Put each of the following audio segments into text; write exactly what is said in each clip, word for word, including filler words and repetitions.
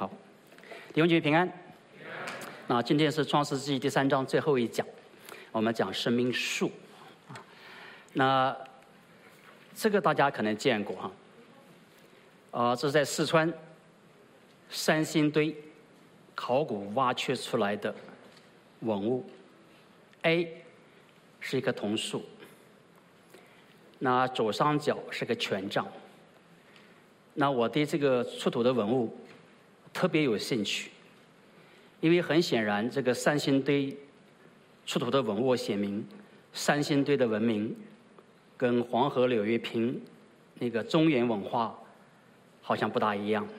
好，弟兄姐妹平安。那今天是创世纪第三章最后一讲，我们讲生命树。那这个大家可能见过哈，啊，这是在四川三星堆考古挖掘出来的文物。A 是一棵桐树，那左上角是个权杖。那我对这个出土的文物特别有兴趣，因为很显然，这个三星堆出土的文物显明，三星堆的文明跟黄河流域坪那个中原文化好像不大一样。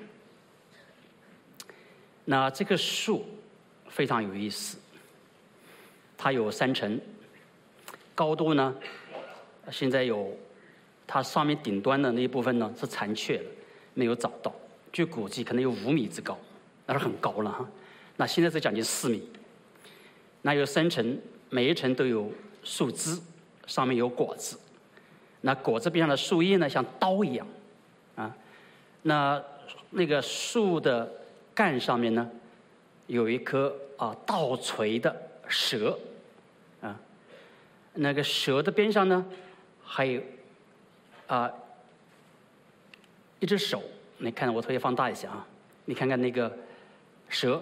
那这棵树非常有意思，它有三层，高度呢，现在有它上面顶端的那一部分呢是残缺的，没有找到，据估计可能有五米之高，那是很高了哈。那现在是将近四米。那有三层，每一层都有树枝，上面有果子。那果子边上的树叶呢，像刀一样，啊，那那个树的干上面呢，有一颗啊倒垂的蛇，啊，那个蛇的边上呢，还有啊一只手。你看，我特别放大一下啊，你看看那个蛇，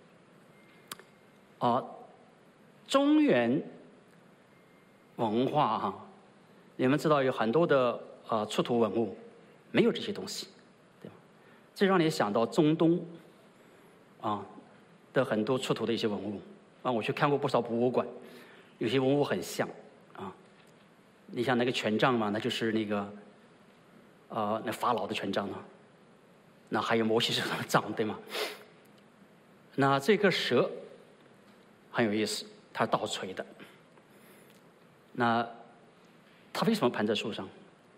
啊，中原文化哈、啊。你们知道有很多的呃出土文物没有这些东西，对吧？这让你想到中东啊的很多出土的一些文物啊，我去看过不少博物馆，有些文物很像啊。你像那个权杖嘛，那就是那个呃那法老的权杖嘛，那还有摩西手上的杖，对吗？那这个蛇很有意思，它是倒垂的。那它为什么盘在树上？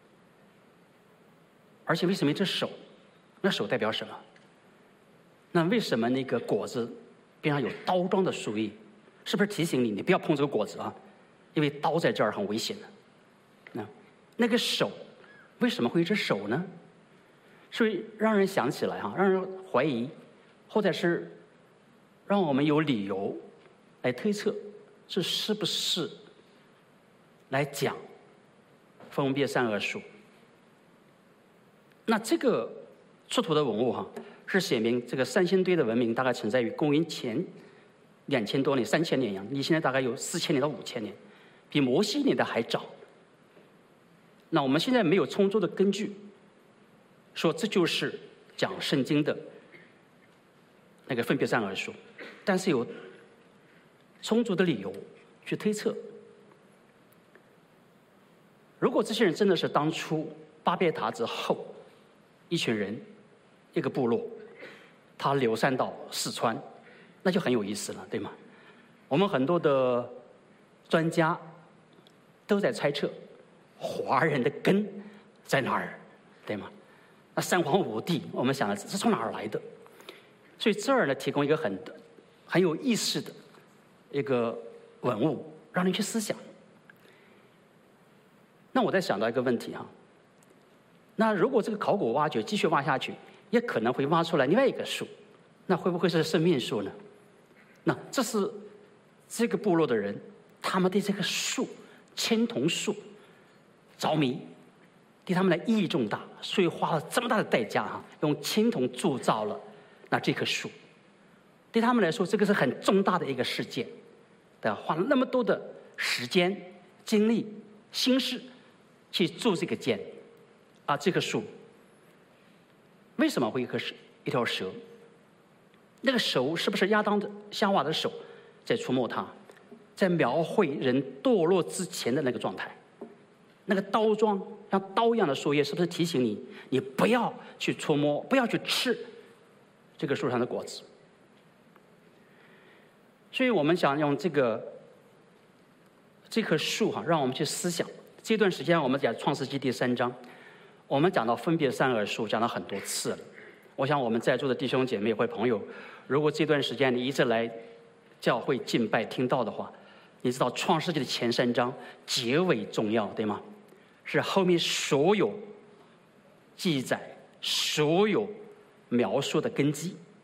而且为什么一只手？那手代表什么？那为什么那个果子边上有刀状的树叶？是不是提醒你，你不要碰这个果子啊？因为刀在这儿很危险的。那那个手为什么会有一只手呢？所以让人想起来哈，让人怀疑，或者是让我们有理由来推测，这是不是来讲分别善恶树？那这个出土的文物哈，是写明这个三星堆的文明大概存在于公元前两千多年、三千年一样，离现在大概有四千年到五千年，比摩西年代还早。那我们现在没有充足的根据说这就是讲圣经的那个分别善恶树，但是有充足的理由去推测。如果这些人真的是当初巴别塔之后一群人一个部落，他流散到四川，那就很有意思了，对吗？我们很多的专家都在猜测华人的根在哪儿，对吗？那三皇五帝，我们想的是从哪儿来的？所以这儿呢，提供一个很很有意思的一个文物，让人去思想。那我在想到一个问题哈，那如果这个考古挖掘继续挖下去，也可能会挖出来另外一个树，那会不会是生命树呢？那这是这个部落的人，他们对这个树青铜树着迷，对他们的意义重大，所以花了这么大的代价哈，用青铜铸造了那这棵树。对他们来说，这个是很重大的一个事件，对吧？花了那么多的时间、精力、心思去铸这个剑啊，这棵树为什么会一棵一条蛇？那个手是不是亚当的夏娃的手在触摸它，在描绘人堕落之前的那个状态？那个刀状像刀一样的树叶，是不是提醒你，你不要去触摸，不要去吃这个树上的果子？所以我们想用这个这棵树哈，让我们去思想。这段时间我们讲创世纪第三章，我们讲到分别善恶树，讲了很多次了。我想我们在座的弟兄姐妹或朋友，如果这段时间你一直来教会敬拜听到的话，你知道创世纪的前三章极为重要，对吗？是后面所有记载、所有描述的根基。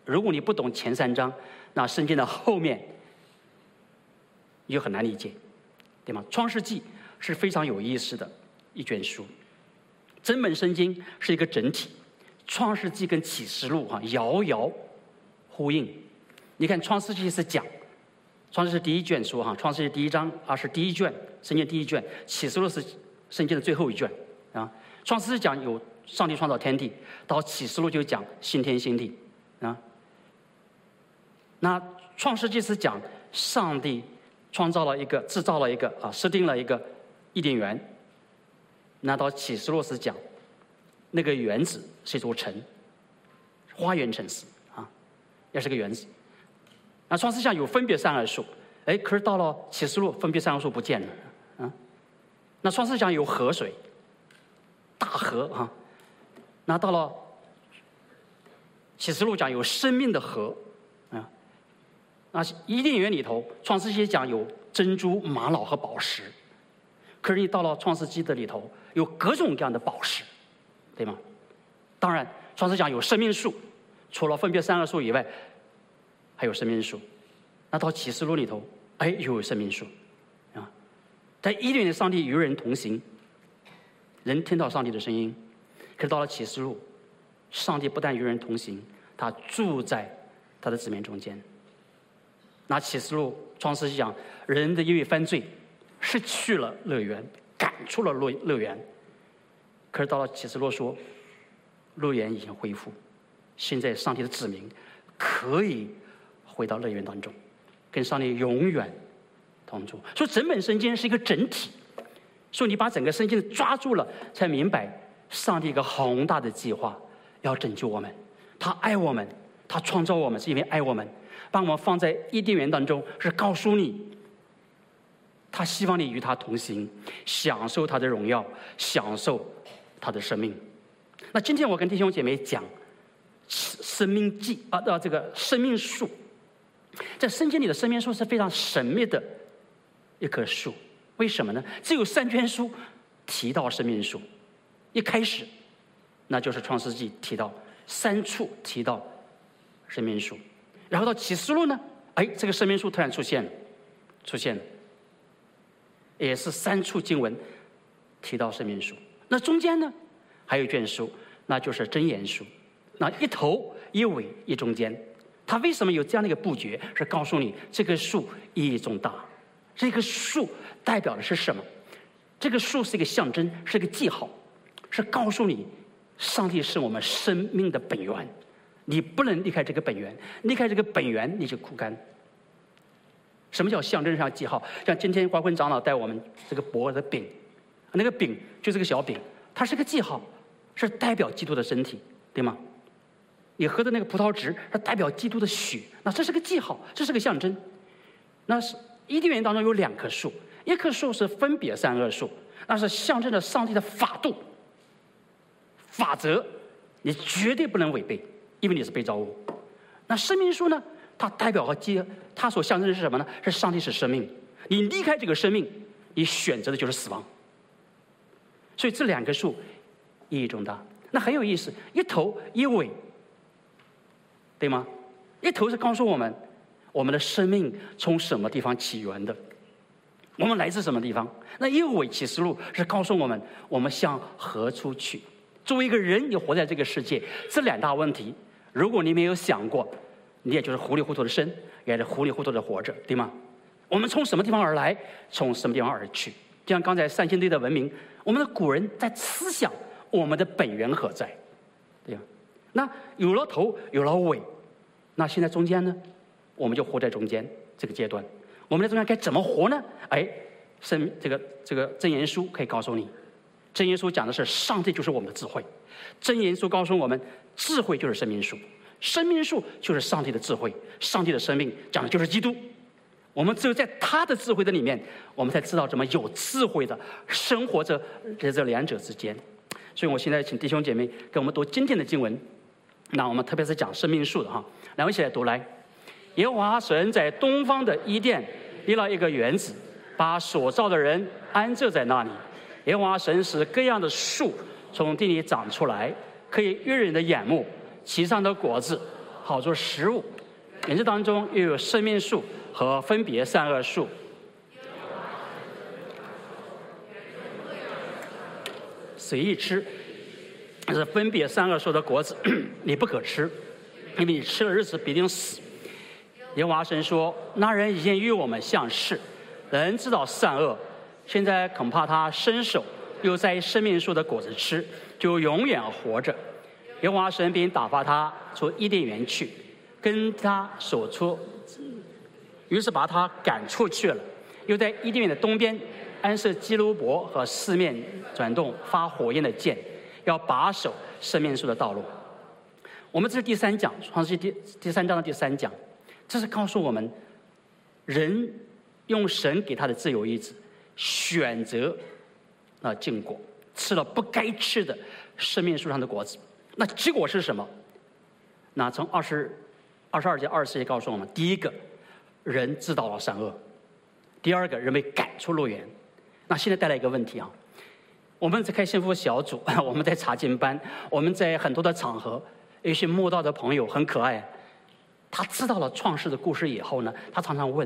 如果你不懂前三章，那圣经的后面你就很难理解，对吗？创世纪是非常有意思的一卷书，整本圣经是一个整体，创世纪跟启示录哈遥遥呼应。你看创世纪是讲创世是第一卷书哈，创世纪第一章啊是第一卷，圣经第一卷；启示录是圣经的最后一卷啊。创世是讲有上帝创造天地，到启示录就讲新天新地啊。那创世纪是讲上帝创造了一个、制造了一个啊，设定了一个伊甸园。那到启示录是讲那个园子是一座城，花园城市啊，也是个园子。那创世纪有分别善恶树，哎，可是到了启示录，分别善恶树不见了啊。那创世纪有河水，大河啊。那到了启示录讲有生命的河啊。那伊甸园里头，创世纪讲有珍珠、玛瑙和宝石，可是你到了创世纪的里头，有各种各样的宝石，对吗？当然，创世讲有生命树，除了分别善恶树以外，还有生命树。那到启示录里头，哎，又有生命树啊。在伊甸园，上帝与人同行，人听到上帝的声音。可是到了启示录，上帝不但与人同行，他住在他的子民中间。那启示录、创世纪讲，人的因为犯罪，失去了乐园，赶出了乐乐园。可是到了启示录说，乐园已经恢复，现在上帝的子民可以回到乐园当中，跟上帝永远同住。所以整本圣经是一个整体，所以你把整个圣经抓住了，才明白上帝一个宏大的计划，要拯救我们。他爱我们，他创造我们是因为爱我们，把我们放在伊甸园当中，是告诉你，他希望你与他同行，享受他的荣耀，享受他的生命。那今天我跟弟兄姐妹讲生命记啊，啊，这个生命树，在圣经里的生命树是非常神秘的一棵树。为什么呢？只有三卷书提到生命树，一开始那就是创世纪提到三处提到生命树，然后到启示录呢，哎，这个生命树突然出现了，出现了，也是三处经文提到生命树。那中间呢还有一卷书，那就是箴言书。那一头一尾一中间，它为什么有这样的一个布局？是告诉你这个树意义重大。这个树代表的是什么？这个树是一个象征，是一个记号，是告诉你上帝是我们生命的本源，你不能离开这个本源，离开这个本源你就枯干。什么叫象征上记号？像今天关坤长老带我们这个薄的饼，那个饼就是个小饼，它是个记号，是代表基督的身体，对吗？你喝的那个葡萄汁，它代表基督的血，那这是个记号，这是个象征。那是伊甸园当中有两棵树，一棵树是分别善恶树，那是象征着上帝的法度、法则，你绝对不能违背，因为你是被造物。那生命树呢？它代表和接，它所象征的是什么呢？是上帝是生命，你离开这个生命，你选择的就是死亡。所以这两棵树意义重大。那很有意思，一头一尾，对吗？一头是告诉我们，我们的生命从什么地方起源的，我们来自什么地方。那一尾启示录是告诉我们，我们向何处去。作为一个人，你活在这个世界，这两大问题，如果你没有想过，你也就是糊里糊涂的生，也是糊里糊涂的活着，对吗？我们从什么地方而来，从什么地方而去？就像刚才三星堆的文明，我们的古人在思想我们的本源何在，对吧？那有了头，有了尾，那现在中间呢，我们就活在中间这个阶段。我们在中间该怎么活呢？哎，生这个这个箴言书可以告诉你，箴言书讲的是上帝就是我们的智慧，箴言书告诉我们，智慧就是生命树，生命树就是上帝的智慧，上帝的生命讲的就是基督。我们只有在他的智慧的里面，我们才知道怎么有智慧的生活着在这两者之间。所以我现在请弟兄姐妹给我们读今天的经文，那我们特别是讲生命树的哈，来我们一起来读来。耶和华神在东方的伊甸立了一个园子，把所造的人安置在那里。耶和华神使各样的树从地里长出来，可以悦人的眼目，其上的果子好做食物。园子当中又有生命树和分别善恶树。随意吃，是分别善恶树的果子，你不可吃，因为你吃了日子必定死。耶和华神说：那人已经与我们相似，人知道善恶，现在恐怕他伸手又在生命树的果子吃，就永远活着。耶和华神便打发他出伊甸园去，跟他所出，于是把他赶出去了。又在伊甸园的东边安设基路伯和四面转动发火焰的剑，要把守生命树的道路。我们这是第三讲，创世纪第第三章的第三讲，这是告诉我们，人用神给他的自由意志选择那禁果，吃了不该吃的生命树上的果子。那结果是什么？那从二十二十二节、二十四节告诉我们：第一个，人知道了善恶；第二个，人被赶出乐园。那现在带来一个问题啊，我们在开幸福小组，我们在查经班，我们在很多的场合，有一些慕道的朋友很可爱，他知道了创世的故事以后呢，他常常问：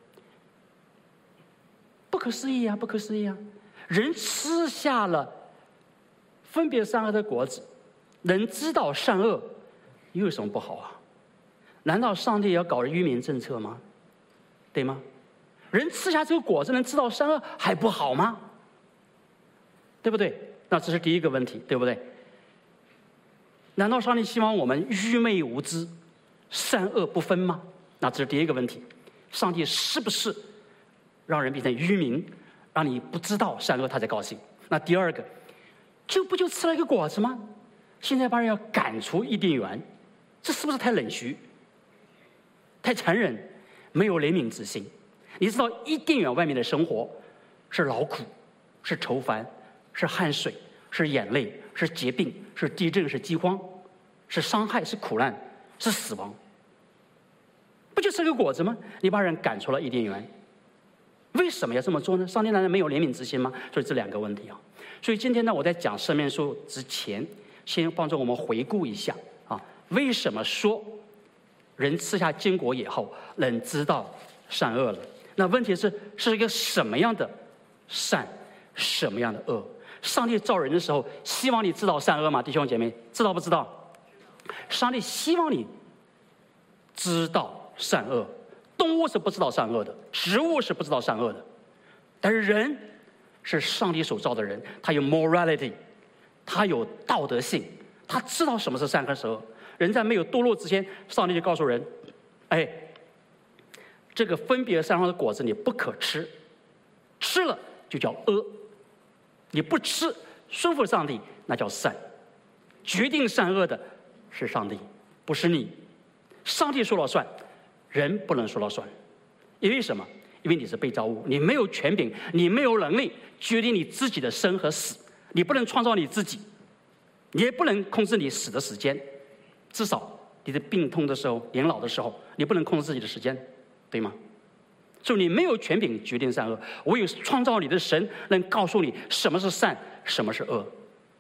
不可思议啊，不可思议啊！人吃下了分别善恶的果子，人知道善恶，又有什么不好啊？难道上帝要搞愚民政策吗？对吗？人吃下这个果子能知道善恶还不好吗？对不对？那这是第一个问题，对不对？难道上帝希望我们愚昧无知、善恶不分吗？那这是第一个问题。上帝是不是让人变成愚民，让你不知道善恶他才高兴？那第二个，就不就吃了一个果子吗？现在把人要赶出伊甸园，这是不是太冷血、太残忍，没有怜悯之心？你知道伊甸园外面的生活是劳苦，是愁烦，是汗水，是眼泪，是疾病，是地震，是饥荒，是伤害，是苦难，是死亡。不就吃个果子吗？你把人赶出了伊甸园，为什么要这么做呢？上帝难道没有怜悯之心吗？所以这两个问题啊。所以今天呢，我在讲生命树之前，先帮助我们回顾一下啊，为什么说人吃下禁果以后能知道善恶了？那问题是是一个什么样的善，什么样的恶？上帝造人的时候，希望你知道善恶吗？弟兄姐妹，知道不知道？上帝希望你知道善恶。动物是不知道善恶的，植物是不知道善恶的，但是人是上帝所造的人，他有 morality， 他有道德性，他知道什么是善和恶。人在没有堕落之前，上帝就告诉人：哎，这个分别善恶的果子你不可吃，吃了就叫恶；你不吃，顺服上帝，那叫善。决定善恶的是上帝，不是你。上帝说了算，人不能说了算。因为什么？因为你是被造物，你没有权柄，你没有能力决定你自己的生和死，你不能创造你自己，你也不能控制你死的时间。至少你的病痛的时候、年老的时候，你不能控制自己的时间，对吗？所以你没有权柄决定善恶，唯有创造你的神能告诉你什么是善，什么是恶。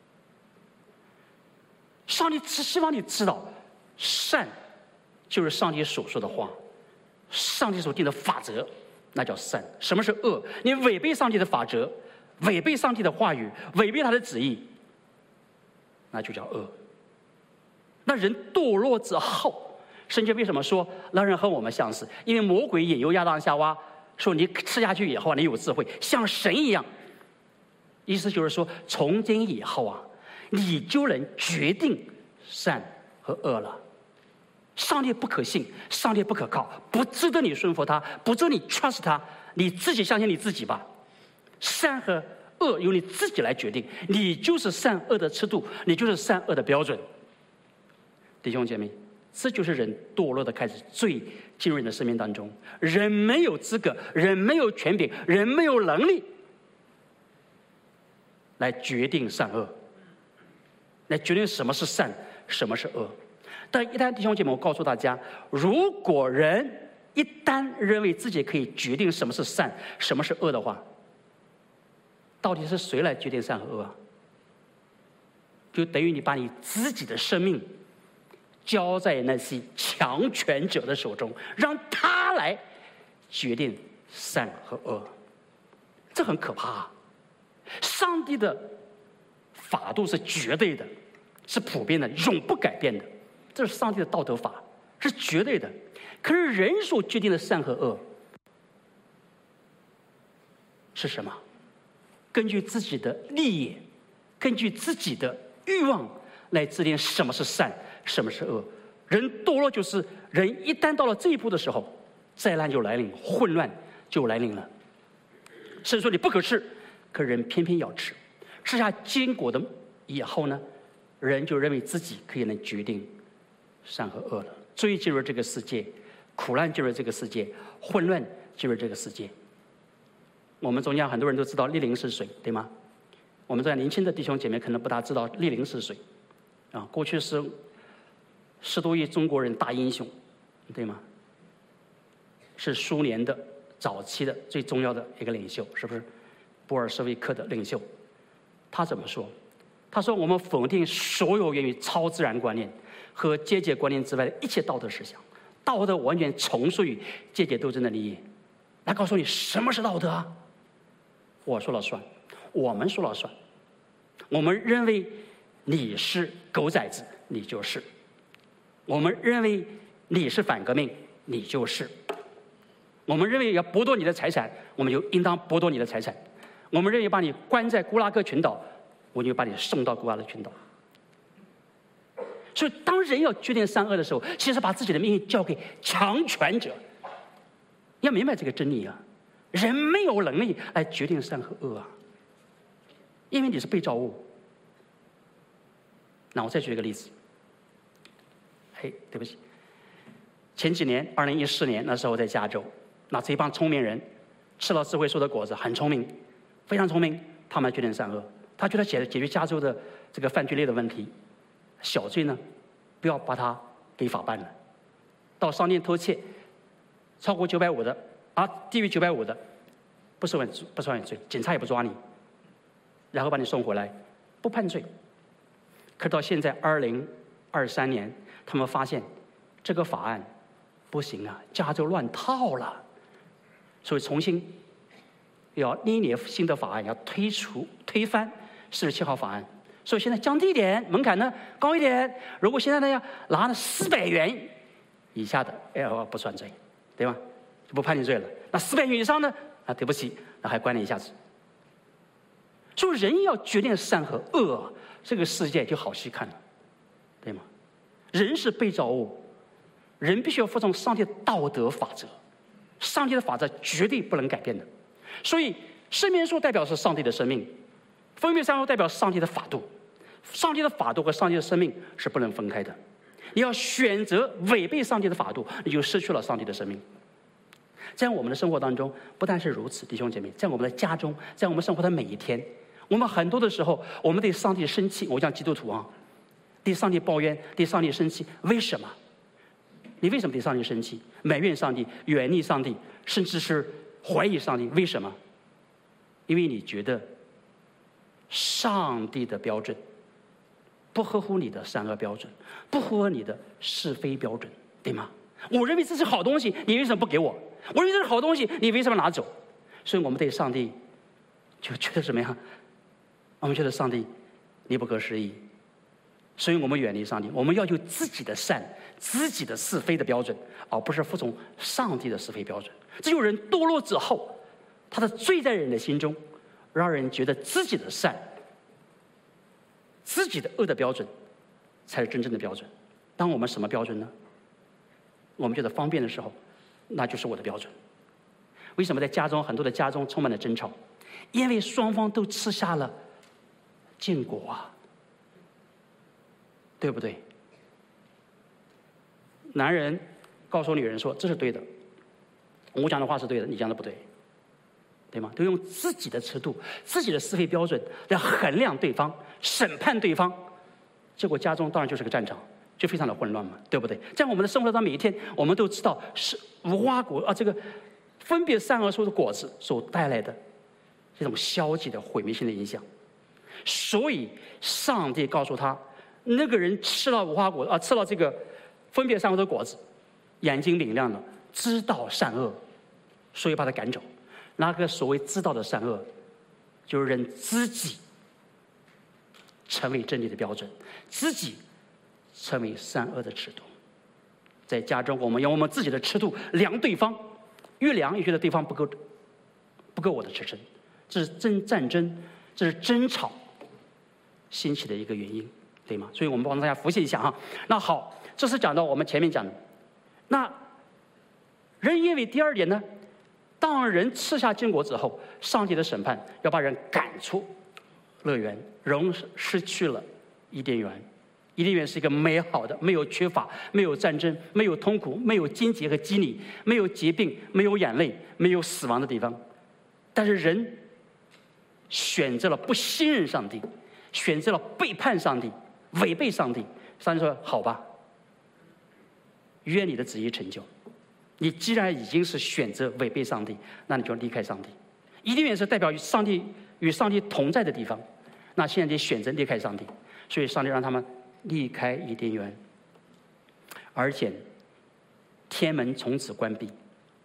上帝只希望你知道，善就是上帝所说的话，上帝所定的法则，那叫善。什么是恶？你违背上帝的法则，违背上帝的话语，违背他的旨意，那就叫恶。那人堕落之后，圣经为什么说那人和我们相似？因为魔鬼引诱亚当夏娃说，你吃下去以后你有智慧，像神一样。意思就是说，从今以后啊，你就能决定善和恶了。上帝不可信，上帝不可靠，不值得你顺服他，不值得你 trust 他，你自己相信你自己吧。善和恶由你自己来决定，你就是善恶的尺度，你就是善恶的标准。弟兄姐妹，这就是人堕落的开始，最进入人的生命当中。人没有资格，人没有权柄，人没有能力来决定善恶，来决定什么是善，什么是恶。但一旦弟兄姐妹，我告诉大家，如果人一旦认为自己可以决定什么是善，什么是恶的话，到底是谁来决定善和恶啊？就等于你把你自己的生命交在那些强权者的手中，让他来决定善和恶。这很可怕啊！上帝的法度是绝对的，是普遍的，永不改变的，这是上帝的道德法，是绝对的。可是人所决定的善和恶是什么？根据自己的利益，根据自己的欲望来制定什么是善，什么是恶。人堕落就是人一旦到了这一步的时候，灾难就来临，混乱就来临了。神说你不可吃，可人偏偏要吃。吃下坚果的以后呢，人就认为自己可以能决定善和恶了。罪进入这个世界，苦难进入这个世界，混乱进入这个世界。我们中间很多人都知道莅临是谁，对吗？我们在年轻的弟兄姐妹可能不大知道莅临是谁啊。过去是十多亿中国人大英雄，对吗？是苏联的早期的最重要的一个领袖，是不是？布尔什维克的领袖。他怎么说？他说我们否定所有源于超自然观念和阶级观念之外的一切道德思想，道德完全从属于阶级斗争的利益。来告诉你什么是道德啊？我说了算，我们说了算。我们认为你是狗崽子，你就是；我们认为你是反革命，你就是；我们认为要剥夺你的财产，我们就应当剥夺你的财产；我们认为把你关在古拉格群岛，我就把你送到古拉格群岛。所以，当人要决定善恶的时候，其实把自己的命运交给强权者。你要明白这个真理啊！人没有能力来决定善和恶啊，因为你是被造物。那我再举一个例子。嘿，对不起，前几年，二零一四年那时候在加州，那这帮聪明人吃了智慧树的果子，很聪明，非常聪明，他们决定善恶。他觉得解解决加州的这个犯罪率的问题，小罪呢，不要把他给法办了，到商店偷窃。超过九百五的啊，低于九百五的，不是问不算罪，警察也不抓你，然后把你送回来，不判罪。可到现在二零二三年，他们发现这个法案不行啊，加州乱套了，所以重新要另一年新的法案要推出推翻四十七号法案，所以现在降低一点门槛呢，高一点。如果现在呢要拿了四百元以下的，哎，不算罪。对吧？就不判你罪了。那四百元以上呢？啊，对不起，那还关你一下子。所以人要决定善和恶，这个世界就好戏看了，对吗？人是被造物，人必须要服从上帝的道德法则，上帝的法则绝对不能改变的。所以生命树代表是上帝的生命，分别善恶代表上帝的法度，上帝的法度和上帝的生命是不能分开的。你要选择违背上帝的法度，你就失去了上帝的生命。在我们的生活当中，不但是如此，弟兄姐妹，在我们的家中，在我们生活的每一天，我们很多的时候，我们对上帝生气。我讲基督徒啊，对上帝抱怨，对上帝生气，为什么？你为什么对上帝生气？埋怨上帝，远离上帝，甚至是怀疑上帝？为什么？因为你觉得上帝的标准不合乎你的善恶标准，不符合你的是非标准，对吗？我认为这是好东西，你为什么不给我？我认为这是好东西，你为什么拿走？所以我们对上帝就觉得怎么样？我们觉得上帝你不可思议，所以我们远离上帝，我们要有自己的善、自己的是非的标准，而不是服从上帝的是非标准。只有人堕落之后，他的罪在人的心中，让人觉得自己的善、自己的恶的标准才是真正的标准。当我们什么标准呢？我们觉得方便的时候，那就是我的标准。为什么在家中很多的家中充满了争吵？因为双方都吃下了禁果啊，对不对？男人告诉女人说这是对的，我讲的话是对的，你讲的不对，对吗？都用自己的尺度、自己的是非标准来衡量对方、审判对方，结果家中当然就是个战场，就非常的混乱嘛，对不对？在我们的生活当中，每一天我们都知道是无花果啊，这个分别善恶树的果子所带来的这种消极的毁灭性的影响。所以上帝告诉他，那个人吃了无花果啊，吃了这个分别善恶的果子，眼睛明亮了，知道善恶，所以把他赶走。那个所谓知道的善恶，就是人自己成为真理的标准，自己成为善恶的尺度。在家中，我们用我们自己的尺度量对方，越量越觉得对方不够，不够我的尺寸，这是真战争，这是争吵兴起的一个原因，对吗？所以我们帮大家复习一下哈。那好，这是讲到我们前面讲的。那人因为第二点呢，当人吃下禁果之后，上帝的审判要把人赶出乐园，人失去了伊甸园。伊甸园是一个美好的，没有缺乏，没有战争，没有痛苦，没有荆棘和激励，没有疾病，没有眼泪，没有死亡的地方。但是人选择了不信任上帝，选择了背叛上帝，违背上帝。上帝说：“好吧，愿你的旨意成就。你既然已经是选择违背上帝，那你就离开上帝。伊甸园是代表与上帝与上帝同在的地方，那现在你选择离开上帝，所以上帝让他们离开伊甸园，而且天门从此关闭，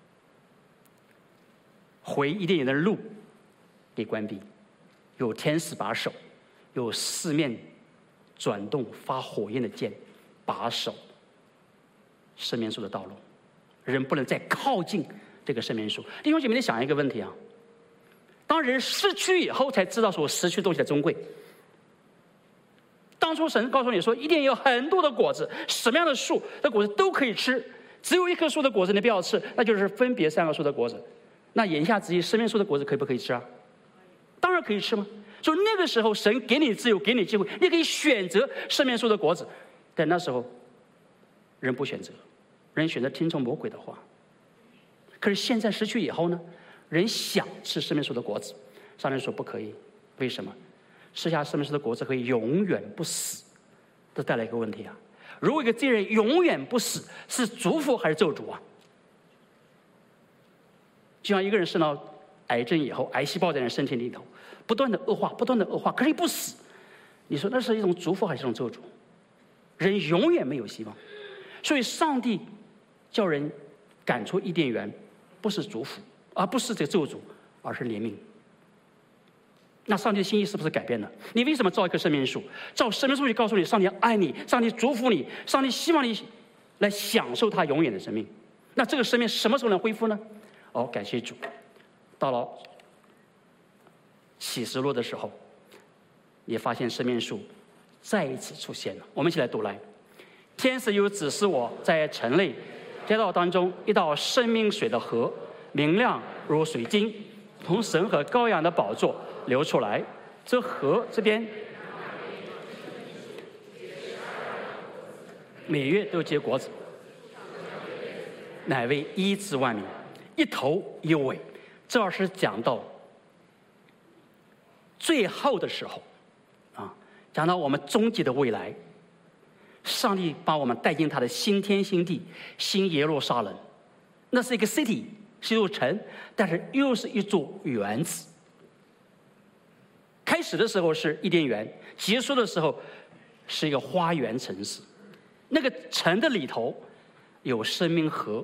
回伊甸园的路给关闭，有天使把守，有四面转动发火焰的剑把守生命树的道路，人不能再靠近这个生命树。弟兄姐妹，你想一个问题啊，当人失去以后才知道所失去东西的珍贵。当初神告诉你说，伊甸园有很多的果子，什么样的树的果子都可以吃，只有一棵树的果子你不要吃，那就是分别善恶树的果子。那言下之意，生命树的果子可以不可以吃啊？当然可以吃嘛。所以那个时候，神给你自由，给你机会，你可以选择生命树的果子。但那时候，人不选择，人选择听从魔鬼的话。可是现在失去以后呢，人想吃生命树的果子，上帝说不可以。为什么？吃下生命树的果子可以永远不死，这带来一个问题啊！如果一个罪人永远不死，是祝福还是咒诅啊？就像一个人生了癌症以后，癌细胞在人身体里头不断的恶化，不断的恶化，可是不死，你说那是一种祝福还是一种咒诅？人永远没有希望，所以上帝叫人赶出伊甸园，不是祝福，而不是这个咒诅，而是怜悯。那上帝的心意是不是改变了？你为什么造一棵生命树？造生命树就告诉你，上帝爱你，上帝祝福你，上帝希望你来享受他永远的生命。那这个生命什么时候能恢复呢？哦，感谢主，到了启示录的时候，也发现生命树再一次出现了。我们一起来读来：天使又指示我在城内街道当中一道生命水的河，明亮如水晶，从神和羔羊的宝座流出来。这河这边每月都结果子，乃为医治万民，一头一尾。这要是讲到最后的时候啊，讲到我们终极的未来，上帝把我们带进他的新天新地，新耶路撒冷。那是一个 city， 是一座城，但是又是一座园子。开始的时候是伊甸园，结束的时候是一个花园城市。那个城的里头有生命河，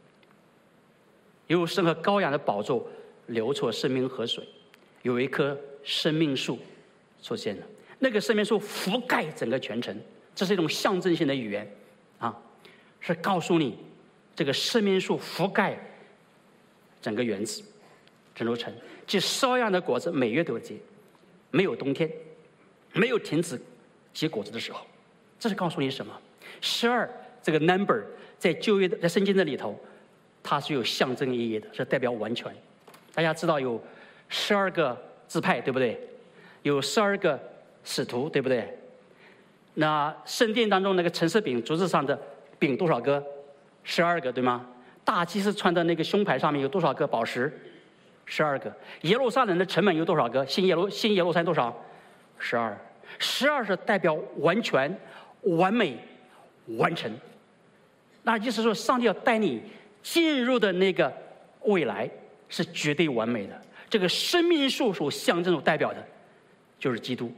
有神和羔羊的宝座流出生命河水，有一棵生命树出现了。那个生命树覆盖整个全城，这是一种象征性的语言啊，是告诉你这个生命树覆盖整个园子、整座城，即烧样的果子每月都结，没有冬天，没有停止结果子的时候。这是告诉你什么？十二这个 number 在旧约的在圣经的里头，它是有象征意义的，是代表完全。大家知道有十二个支派，对不对？有十二个使徒，对不对？那圣殿当中那个陈设饼，竹子上的饼多少个？十二个，对吗？大祭司穿的那个胸牌上面有多少个宝石？十二个。耶路撒冷的城门有多少个？新耶路新耶路撒冷多少？十二。十二是代表完全、完美、完成。那意思说，上帝要带你进入的那个未来是绝对完美的。这个生命树所象征所代表的，就是基督，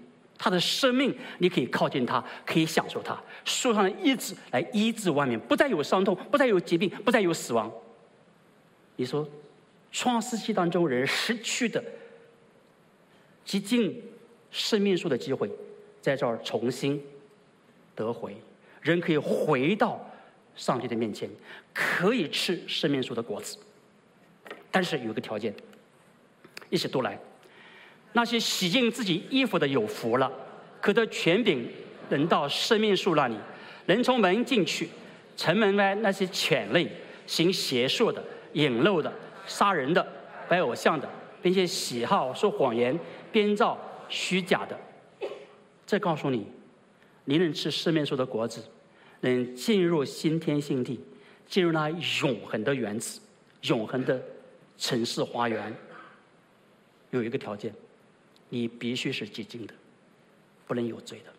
他的生命，你可以靠近他，可以享受他。树上的医治来医治万民，不再有伤痛，不再有疾病，不再有死亡。你说，创世纪当中人失去的接近生命树的机会，在这儿重新得回，人可以回到上帝的面前，可以吃生命树的果子。但是有一个条件，一起读来。那些洗净自己衣服的有福了，可得权柄，能到生命树那里，能从门进去。城门外那些犬类、行邪术的、引诱的、杀人的、拜偶像的，并且喜好说谎言、编造虚假的，这告诉你，你能吃生命树的果子，能进入新天新地，进入那永恒的园子、永恒的城市花园。有一个条件，你必须是洁净的，不能有罪的。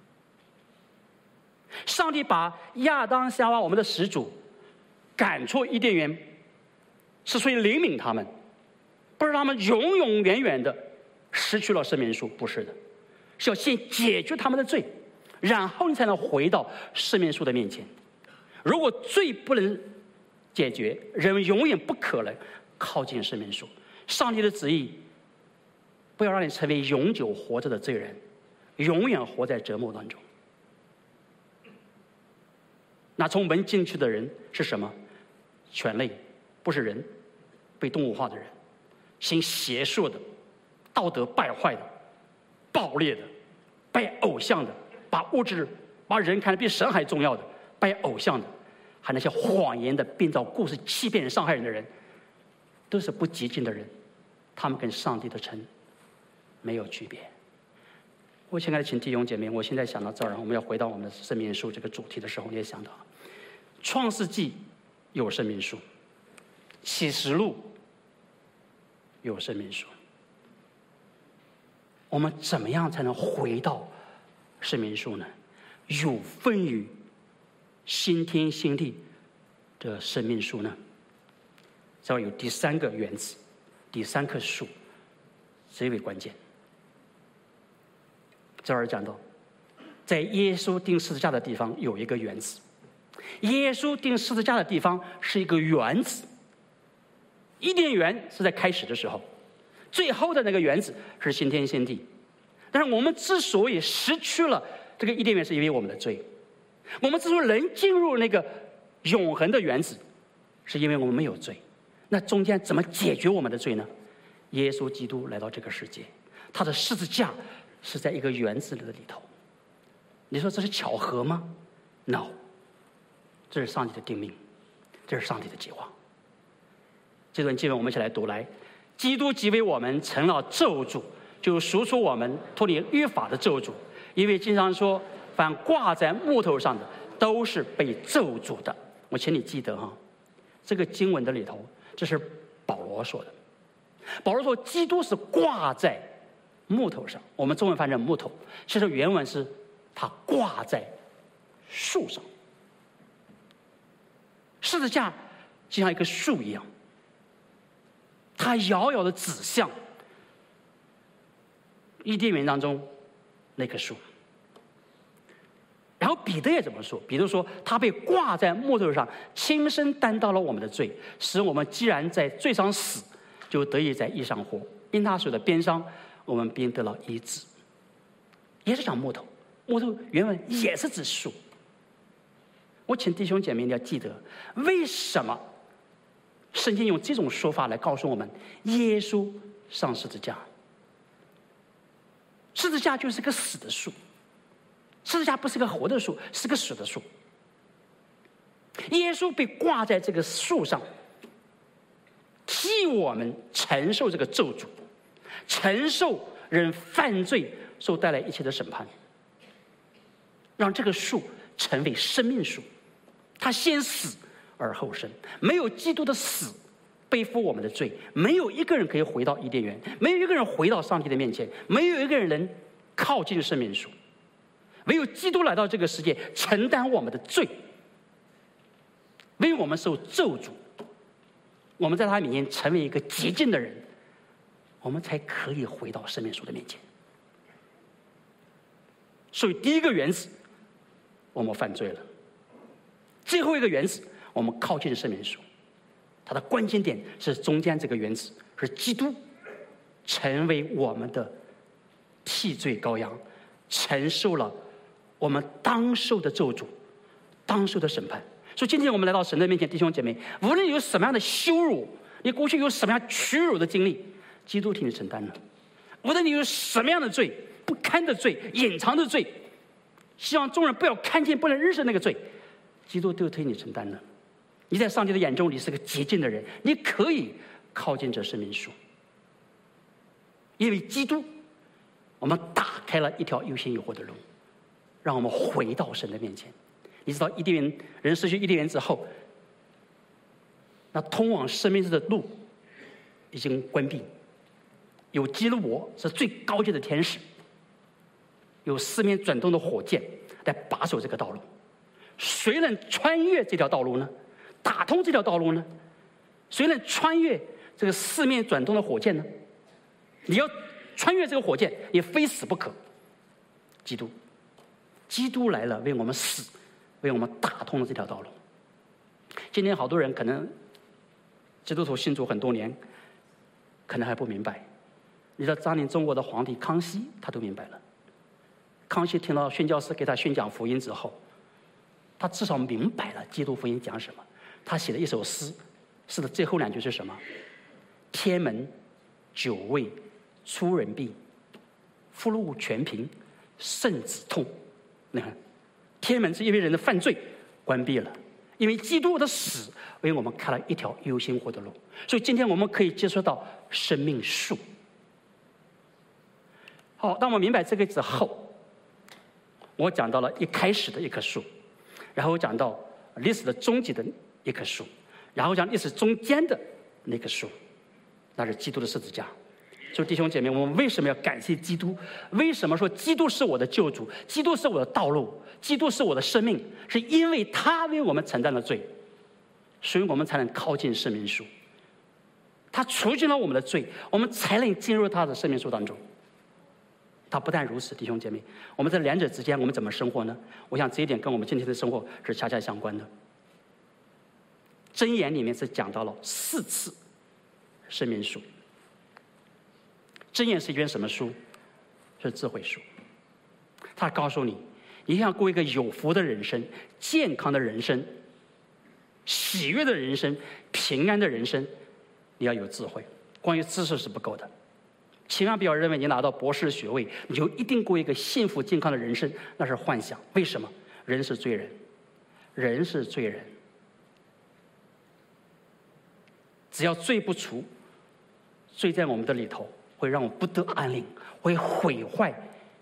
上帝把亚当夏娃我们的始祖赶出伊甸园，是出于怜悯他们，不是他们永永远远的失去了生命树，不是的，是要先解决他们的罪，然后你才能回到生命树的面前。如果罪不能解决，人永远不可能靠近生命树。上帝的旨意，不要让你成为永久活着的罪人，永远活在折磨当中。那从门进去的人是什么？犬类，不是人，被动物化的人，行邪术的，道德败坏的，暴烈的，拜偶像的，把物质把人看得比神还重要的，拜偶像的，还那些谎言的、编造故事、欺骗人、伤害人的人，都是不洁净的人，他们跟上帝的城没有区别。我亲爱的亲弟兄姐妹，我现在想到这儿，我们要回到我们的生命树这个主题的时候，你也想到，创世纪有生命树，启示录有生命树。我们怎么样才能回到生命树呢？有分于新天新地的生命树呢？这儿有第三个原子，第三棵树，最为关键。这儿讲到，在耶稣钉十字架的地方有一个园子。耶稣钉十字架的地方是一个园子，伊甸园是在开始的时候，最后的那个园子是新天新地。但是我们之所以失去了这个伊甸园，是因为我们的罪。我们之所以能进入那个永恒的园子，是因为我们没有罪。那中间怎么解决我们的罪呢？耶稣基督来到这个世界，他的十字架是在一个园子的里头。你说这是巧合吗？ No， 这是上帝的定命，这是上帝的计划。这段经文我们一起来读来。基督即为我们成了咒诅，就赎出我们脱离律法的咒诅。因为经常说，凡挂在木头上的都是被咒诅的。我请你记得哈，这个经文的里头，这是保罗说的。保罗说，基督是挂在木头上，我们中文翻成木头，其实原文是他挂在树上。十字架就像一棵树一样，它遥遥的指向伊甸园当中那棵树。然后彼得也这么说，彼得说他被挂在木头上，亲身担当了我们的罪，使我们既然在罪上死，就得以在义上活。因他受的鞭伤，我们便得了医治。也是讲木头，木头原文也是指树。我请弟兄姐妹你要记得，为什么圣经用这种说法来告诉我们耶稣上十字架？十字架就是个死的树，十字架不是个活的树，是个死的树。耶稣被挂在这个树上，替我们承受这个咒诅，承受人犯罪所带来一切的审判，让这个树成为生命树。他先死而后生，没有基督的死背负我们的罪，没有一个人可以回到伊甸园，没有一个人回到上帝的面前，没有一个人能靠近生命树。唯有基督来到这个世界，承担我们的罪，为我们受咒诅，我们在他面前成为一个洁净的人，我们才可以回到生命树的面前。 所以第一个原子我们犯罪了，最后一个原子我们靠近生命树。它的关键点是中间这个原子，是基督成为我们的替罪羔羊，承受了我们当受的咒诅，当受的审判。所以今天我们来到神的面前，弟兄姐妹，无论有什么样的羞辱，你过去有什么样屈辱的经历，基督替你承担了。无论你有什么样的罪，不堪的罪，隐藏的罪，希望众人不要看见，不能认识那个罪，基督都替你承担了。你在上帝的眼中，你是个洁净的人，你可以靠近这生命树，因为基督，我们打开了一条有形有活的路，让我们回到神的面前。你知道伊甸园人失去伊甸园之后，那通往生命树的路已经关闭，有基路伯是最高阶的天使，有四面转动的火箭来把守这个道路。谁能穿越这条道路呢？打通这条道路呢？谁能穿越这个四面转动的火箭呢？你要穿越这个火箭，也非死不可。基督，基督来了，为我们死，为我们打通了这条道路。今天好多人可能基督徒信主很多年，可能还不明白。你知道，当年中国的皇帝康熙，他都明白了。康熙听到宣教师给他宣讲福音之后，他至少明白了基督福音讲什么。他写了一首诗，诗的最后两句是什么？天门久未出人避，福禄全凭圣子痛。你看，天门是因为人的犯罪关闭了，因为基督的死为我们开了一条有形活的路。所以今天我们可以接触到生命树。好，当我们明白这个之后，我讲到了一开始的一棵树，然后我讲到历史的终极的一棵树，然后讲历史中间的那棵树，那是基督的十字架。所以弟兄姐妹，我们为什么要感谢基督？为什么说基督是我的救主，基督是我的道路，基督是我的生命？是因为他为我们承担了罪，所以我们才能靠近生命树。他除尽了我们的罪，我们才能进入他的生命树当中。他不但如此，弟兄姐妹，我们在两者之间我们怎么生活呢？我想这一点跟我们今天的生活是恰恰相关的。箴言里面是讲到了四次生命树。箴言是一卷什么书？是智慧书。他告诉你，你想过一个有福的人生、健康的人生、喜悦的人生、平安的人生，你要有智慧。关于知识是不够的，千万不要认为你拿到博士学位，你就一定过一个幸福健康的人生，那是幻想。为什么？人是罪人，人是罪人。只要罪不除，罪在我们的里头，会让我不得安宁，会毁坏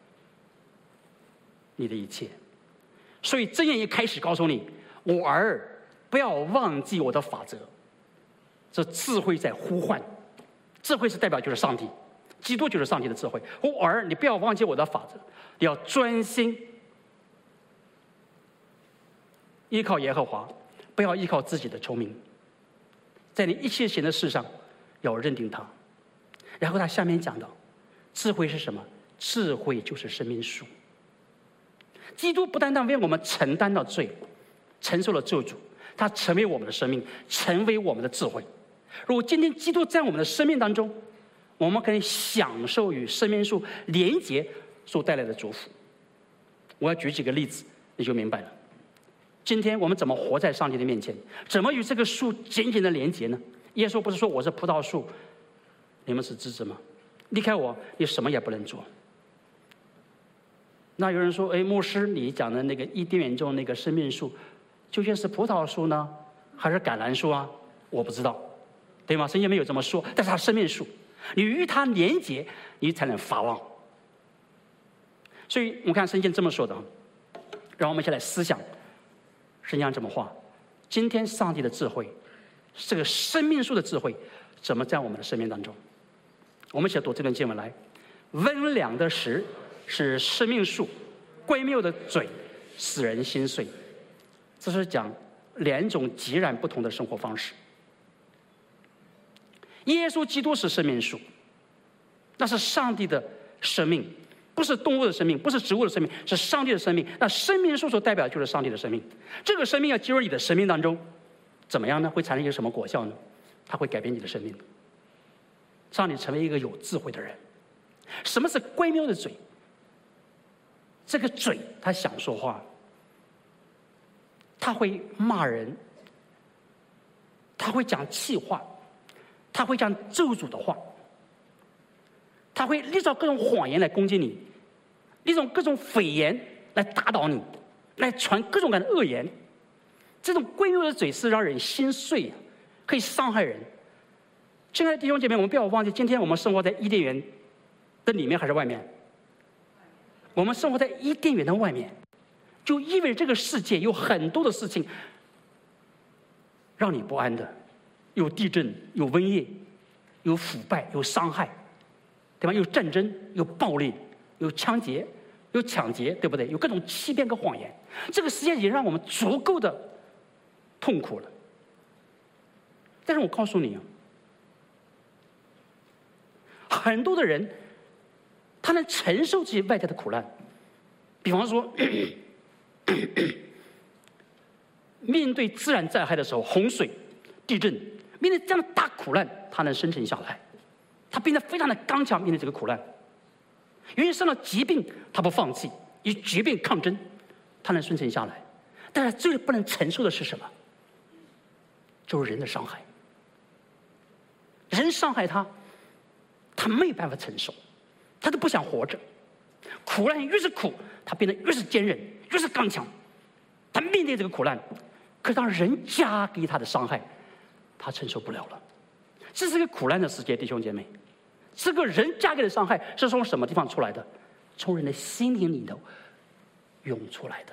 你的一切。所以箴言一开始告诉你，我儿不要忘记我的法则。这智慧在呼唤，智慧是代表就是上帝，基督就是上帝的智慧。我儿，你不要忘记我的法则，你要专心依靠耶和华，不要依靠自己的聪明，在你一切行的事上要认定他。然后他下面讲到，智慧是什么？智慧就是生命树。基督不单单为我们承担了罪，承受了咒诅，他成为我们的生命，成为我们的智慧。如果今天基督在我们的生命当中，我们可以享受与生命树连结所带来的祝福。我要举几个例子，你就明白了。今天我们怎么活在上帝的面前？怎么与这个树紧紧的连结呢？耶稣不是说我是葡萄树，你们是枝子吗？离开我，你什么也不能做。那有人说，哎，牧师，你讲的那个伊甸园中那个生命树，究竟是葡萄树呢，还是橄榄树啊？我不知道，对吗？圣经没有这么说，但是它生命树，你与它连结，你才能发旺。所以我们看圣经这么说的，让我们一起来思想圣经这么话：今天上帝的智慧，这个生命树的智慧，怎么在我们的生命当中？我们一起读这段经文来：温良的石是生命树，乖谬的嘴使人心碎。这是讲两种截然不同的生活方式。耶稣基督是生命树，那是上帝的生命不是动物的生命，不是植物的生命，是上帝的生命。那生命树所代表的就是上帝的生命。这个生命要进入你的生命当中，怎么样呢？会产生一个什么果效呢？它会改变你的生命，让你成为一个有智慧的人。什么是乖谬的嘴？这个嘴，他想说话，他会骂人，他会讲气话，他会讲咒诅的话，他会立造各种谎言来攻击你，立种各种匪言来打倒你，来传各种各样的恶言。这种乖谬的嘴是让人心碎，可以伤害人。亲爱的弟兄姐妹，我们不要忘记，今天我们生活在伊甸园的里面还是外面？我们生活在伊甸园的外面，就意味着这个世界有很多的事情让你不安的，有地震，有瘟疫，有腐败，有伤害，对吧？有战争，有暴力，有枪劫，有抢劫，对不对？有各种欺骗跟谎言。这个世界已经让我们足够的痛苦了。但是我告诉你啊，很多的人他能承受这些外在的苦难，比方说咳咳咳面对自然灾害的时候，洪水、地震，面对这样的大苦难，他能生存下来，他变得非常的刚强，面对这个苦难。由于生了疾病，他不放弃，与疾病抗争，他能生存下来。但是最不能承受的是什么？就是人的伤害。人伤害他，他没有办法承受，他都不想活着。苦难越是苦，他变得越是坚韧，越是刚强。他面对这个苦难，可是当人加给他的伤害，他承受不了了。这是个苦难的世界，弟兄姐妹。这个人加给的伤害是从什么地方出来的？从人的心灵里头涌出来的。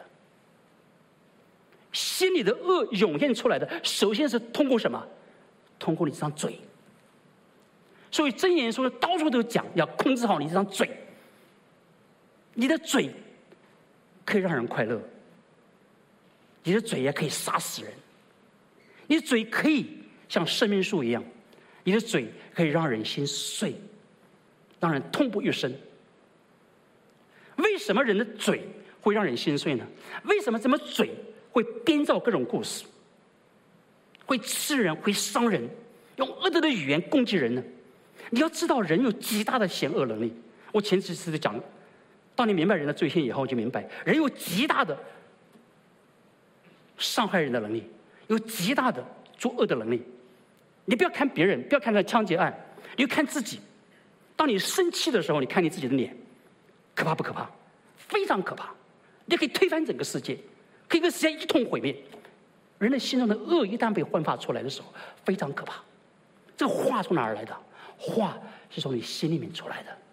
心里的恶涌现出来的，首先是通过什么？通过你这张嘴。所以箴言说的到处都讲，要控制好你这张嘴。你的嘴可以让人快乐，你的嘴也可以杀死人。你的嘴可以像生命树一样，你的嘴可以让人心碎，让人痛不欲生。为什么人的嘴会让人心碎呢？为什么这么嘴会编造各种故事，会吃人，会伤人，用恶毒的语言攻击人呢？你要知道，人有极大的险恶能力。我前几次就讲了，当你明白人的罪性以后，就明白人有极大的伤害人的能力，有极大的作恶的能力。你不要看别人，不要看那枪击案，你就看自己。当你生气的时候，你看你自己的脸，可怕不可怕？非常可怕。你可以推翻整个世界，可以跟世界一同毁灭。人的心中的恶一旦被焕发出来的时候，非常可怕。这个话从哪儿来的？话是从你心里面出来的。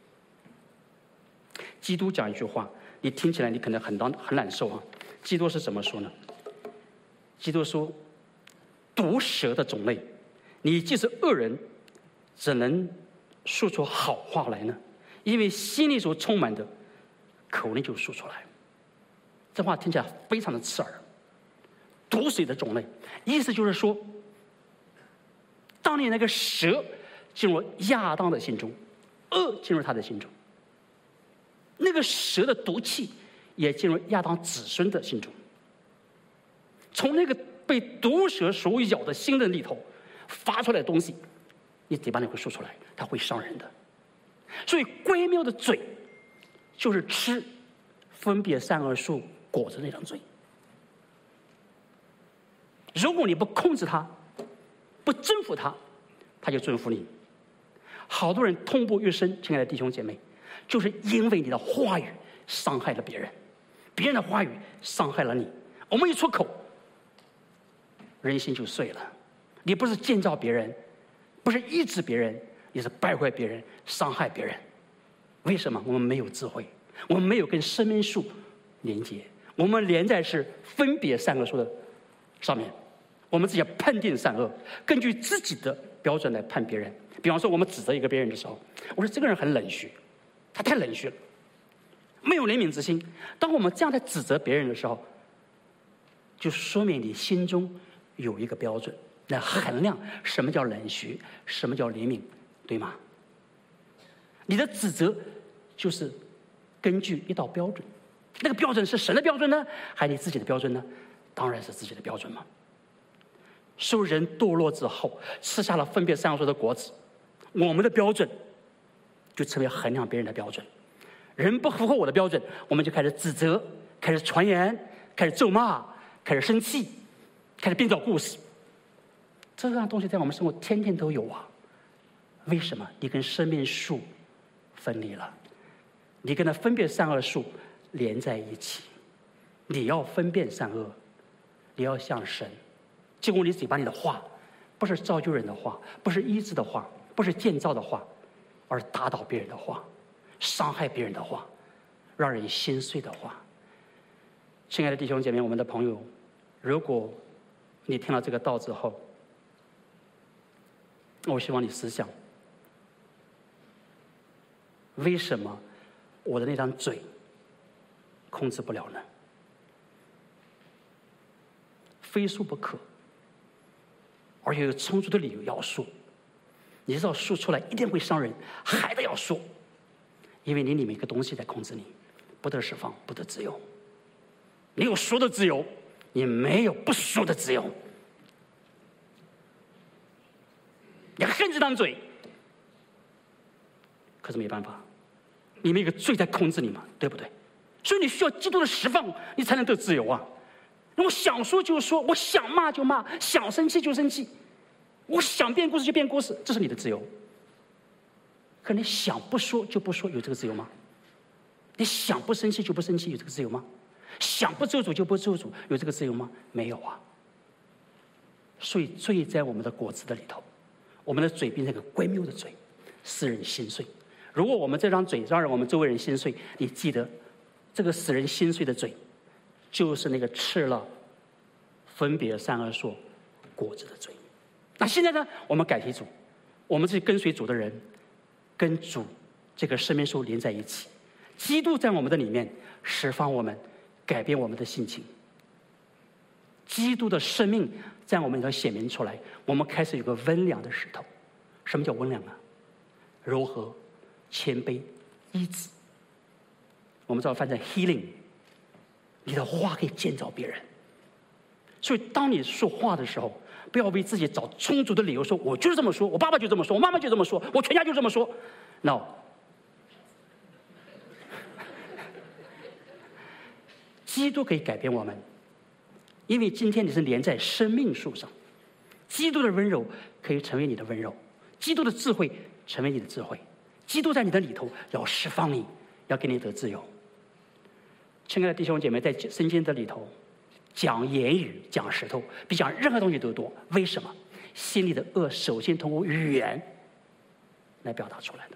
基督讲一句话，你听起来你可能很当很难受啊。基督是怎么说呢？基督说：“毒蛇的种类，你既是恶人，怎能说出好话来呢？因为心里所充满的，口里就说出来。”这话听起来非常的刺耳。毒水的种类，意思就是说，当年那个蛇进入亚当的心中，恶进入他的心中，那个蛇的毒气也进入亚当子孙的心中。从那个被毒蛇所咬的心的里头发出来的东西，你嘴巴里会说出来，它会伤人的。所以乖谬的嘴就是吃分别善恶树果子那张嘴。如果你不控制它，不征服它，它就征服你。好多人痛不欲生，亲爱的弟兄姐妹，就是因为你的话语伤害了别人，别人的话语伤害了你。我们一出口，人心就碎了。你不是建造别人，不是医治别人，你是败坏别人，伤害别人。为什么？我们没有智慧，我们没有跟生命树连接，我们连在是分别善恶树的上面。我们自己判定善恶，根据自己的标准来判别人。比方说，我们指责一个别人的时候，我说这个人很冷血，他太冷血了，没有怜悯之心。当我们这样在指责别人的时候，就说明你心中有一个标准来衡量什么叫冷血，什么叫怜悯，对吗？你的指责就是根据一道标准，那个标准是神的标准呢，还是你自己的标准呢？当然是自己的标准嘛。受人堕落之后，吃下了分别善恶树的果子，我们的标准就成为衡量别人的标准。人不符合我的标准，我们就开始指责，开始传言，开始咒骂，开始生气，开始编造故事。这样东西在我们生活天天都有啊。为什么？你跟生命树分离了，你跟那分别善恶树连在一起。你要分辨善恶，你要像神。结果你嘴巴里的话，不是造就人的话，不是医治的话，不是建造的话，而是打倒别人的话，伤害别人的话，让人心碎的话。亲爱的弟兄姐妹，我们的朋友，如果你听了这个道之后，我希望你思想，为什么我的那张嘴控制不了呢？非说不可，而且有充足的理由要说。你知道说出来一定会伤人，还得要说，因为你里面一个东西在控制你，不得释放，不得自由。你有说的自由，你没有不说的自由。你恨这张嘴，可是没办法，你们一个罪在控制你嘛，对不对？所以你需要基督的释放，你才能得自由啊。我想说就说，我想骂就骂，想生气就生气，我想编故事就编故事，这是你的自由。可你想不说就不说，有这个自由吗？你想不生气就不生气，有这个自由吗？想不咒诅就不咒诅，有这个自由吗？没有啊。所以罪在我们的果子的里头，我们的嘴变成一个乖谬的嘴，使人心碎。如果我们这张嘴让我们周围人心碎，你记得这个使人心碎的嘴就是那个吃了分别善恶树果子的嘴。那现在呢，我们改题主，我们这跟随主的人跟主这个生命树连在一起，基督在我们的里面释放我们，改变我们的性情。基督的生命在我们里头显明出来，我们开始有个温良的石头。什么叫温良啊？柔和、谦卑、医治。我们知道翻成 healing， 你的话可以建造别人。所以当你说话的时候，不要为自己找充足的理由说我就是这么说，我爸爸就这么说，我妈妈就这么说，我全家就这么说。no， 基督可以改变我们，因为今天你是连在生命树上，基督的温柔可以成为你的温柔，基督的智慧成为你的智慧，基督在你的里头要释放你，要给你得自由。亲爱的弟兄姐妹，在圣经的里头讲言语讲舌头比讲任何东西都多。为什么？心里的恶首先通过语言来表达出来的，